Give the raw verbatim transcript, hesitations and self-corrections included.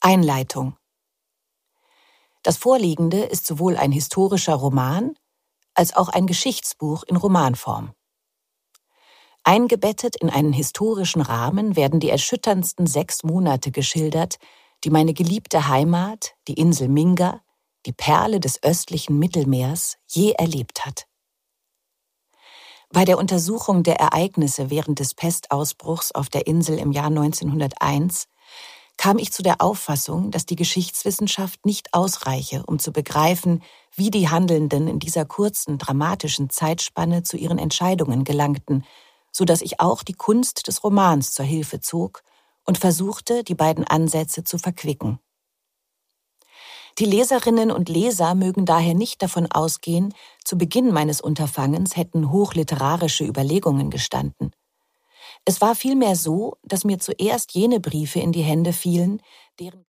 Einleitung. Das Vorliegende ist sowohl ein historischer Roman als auch ein Geschichtsbuch in Romanform. Eingebettet in einen historischen Rahmen werden die erschütterndsten sechs Monate geschildert, die meine geliebte Heimat, die Insel Minga, die Perle des östlichen Mittelmeers, je erlebt hat. Bei der Untersuchung der Ereignisse während des Pestausbruchs auf der Insel im Jahr neunzehnhunderteins kam ich zu der Auffassung, dass die Geschichtswissenschaft nicht ausreiche, um zu begreifen, wie die Handelnden in dieser kurzen, dramatischen Zeitspanne zu ihren Entscheidungen gelangten, so dass ich auch die Kunst des Romans zur Hilfe zog und versuchte, die beiden Ansätze zu verquicken. Die Leserinnen und Leser mögen daher nicht davon ausgehen, zu Beginn meines Unterfangens hätten hochliterarische Überlegungen gestanden. Es war vielmehr so, dass mir zuerst jene Briefe in die Hände fielen, deren